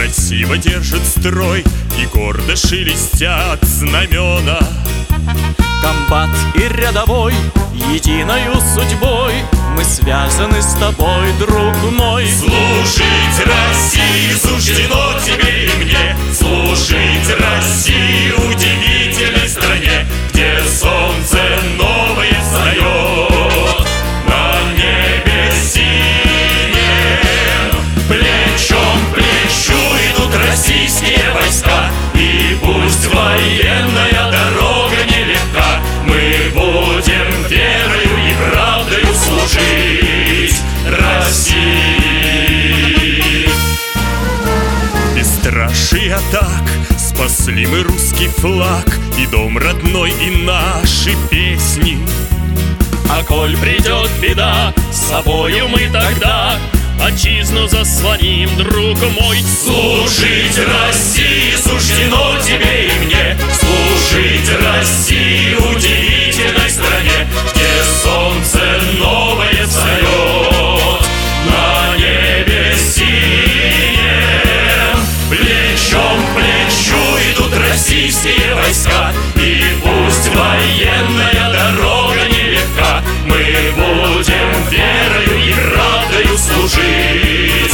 красиво держит строй, и гордо шелестят знамена. Комбат и рядовой, единою судьбой мы связаны с тобой, друг мой. Служить России суждено тебе и мне, служить России, удивительной стране, где солнце новое встает на небе синем. Плечом к плечу идут российские войска, и пусть военная дорога нелегка, мы будем верою и правдою служить России. Бесстрашие атак спасли мы русский флаг, и дом родной, и наши песни. А коль придет беда, с собою мы тогда отчизну заслоним, друг мой. Служить России суждено тебе и мне, служить России, удивительной стране, где солнце новое встает на небе синем. Плечом к плечу идут российские войска, и пусть военная дорога нелегка, мы будем верою и правдою служить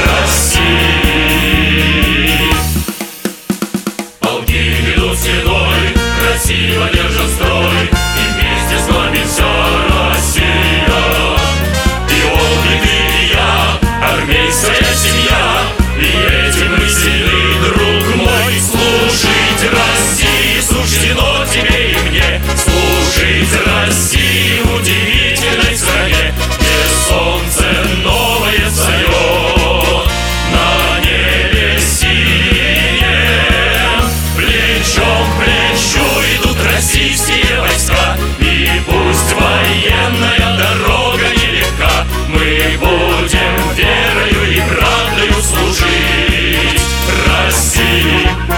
России. Полки идут стеной, красиво держат строй, и вместе с нами вся Россия. И он, и ты, и я, армейская семья, и этим мы сильны, друг мой. Служить России суждено тебе и мне, служить России, удивительной стране, где солнце новое встает на небе синем. Плечом к плечу идут российские войска, и пусть военная дорога нелегка, мы будем верою и правдою служить России.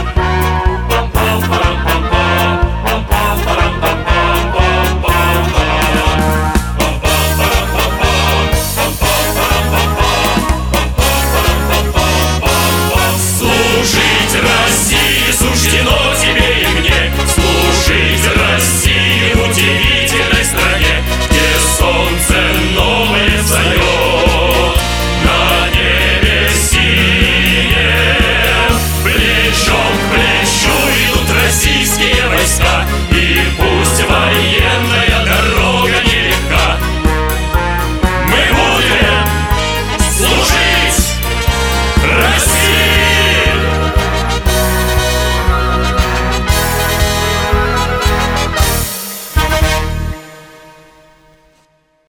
Служить России суждено тебе и мне, служить России, удивительной стране, где солнце новое встает на небе синем. Плечом к плечу идут российские войска,